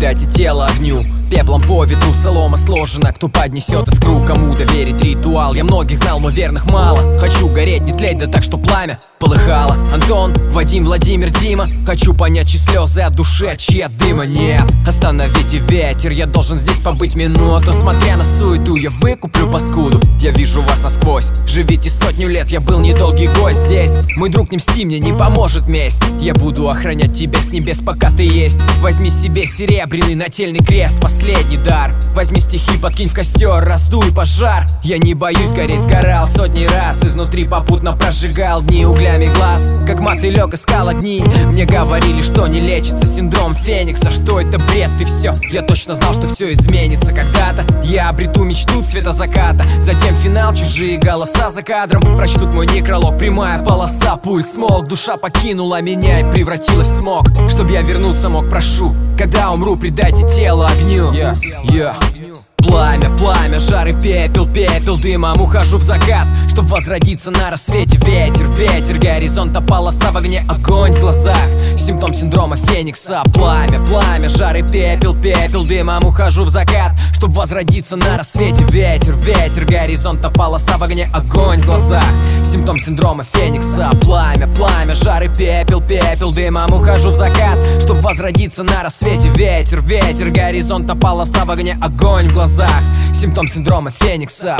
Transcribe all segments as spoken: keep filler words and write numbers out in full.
предайте тело огню. Пеплом по ветру солома сложена. Кто поднесет искру, кому доверить ритуал? Я многих знал, но верных мало. Хочу гореть, не тлеть, да так, что пламя полыхало. Антон, Вадим, Владимир, Дима. Хочу понять, чьи слезы от души, а чьи от дыма. Нет, остановите ветер, я должен здесь побыть минуту. Смотря на суету, я выкуплю паскуду. Я вижу вас насквозь, живите сотню лет. Я был недолгий гость здесь. Мой друг, не мсти, мне не поможет месть. Я буду охранять тебя с небес, пока ты есть. Возьми себе серебряный нательный крест, последний дар. Возьми стихи, подкинь в костер, раздуй пожар. Я не боюсь гореть, сгорал сотни раз. Изнутри попутно прожигал дни углями глаз. Как мотылек искал огни. Мне говорили, что не лечится синдром Феникса. Что это бред и все. Я точно знал, что все изменится когда-то. Я обрету мечту цвета заката. Затем финал, чужие голоса за кадром прочтут мой некролог, прямая полоса. Пульс смолк, душа покинула меня и превратилась в смог. Чтоб я вернуться мог, прошу, когда умру, предайте тело огню. Yeah. Yeah. Пламя, пламя, жар и пепел, пепел дымом. Ухожу в закат, чтоб возродиться на рассвете. Ветер, ветер, горизонта полоса в огне, огонь в глазах. Симптом синдрома Феникса. Пламя, пламя, жар и пепел, пепел дымом. Ухожу в закат, чтоб возродиться на рассвете. Ветер, ветер, горизонта полоса в огне, огонь в глазах. Симптом синдрома Феникса. Пламя, пламя, жар и пепел, пепел дымом. Ухожу в закат, чтоб возродиться на рассвете. Ветер, ветер, горизонта полоса в огне, огонь в глазах. Симптом синдрома Феникса.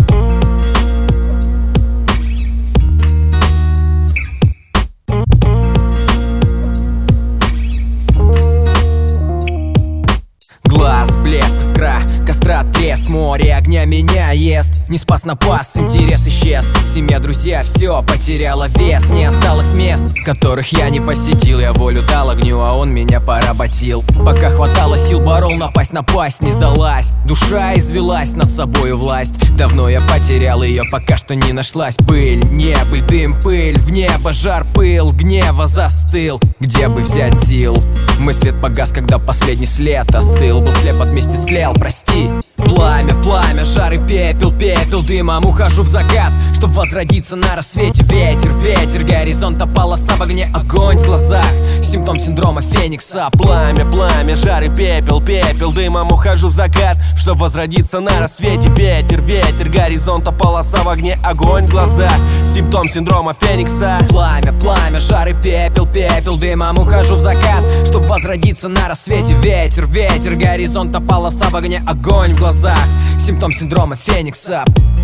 Глаз, блеск, искра, костра, треск, море огня меня ест. Не спас, напас, интерес исчез. Семья, друзья, все потеряло вес. Не осталось мест, которых я не посетил. Я волю дал огню, а он меня поработил. Пока хватало сил, борол напасть, напасть не сдалась. Душа извелась, над собою власть. Давно я потерял ее, пока что не нашлась. Пыль, небыль, дым, пыль, в небо жар, пыл, гнева застыл. Где бы взять сил? Мой свет погас, когда последний след остыл. Был слеп, от мести стлел, прости. Пламя, пламя, жар и пепел, пепел дымом. Ухожу в закат, чтоб возродиться на рассвете. Ветер, ветер, горизонта полоса в огне, огонь в глазах. Симптом синдрома Феникса. Пламя, пламя, жар и пепел, пепел дымом. Ухожу в закат, чтоб возродиться на рассвете. Ветер, ветер, горизонта полоса в огне, огонь в глазах. Симптом синдрома Феникса. Пламя, пламя, жар и пепел, пепел дымом. Ухожу в закат, чтоб возродиться на рассвете. Ветер, ветер, горизонта полоса в огне, огонь в глазах. Симптом синдрома Феникса.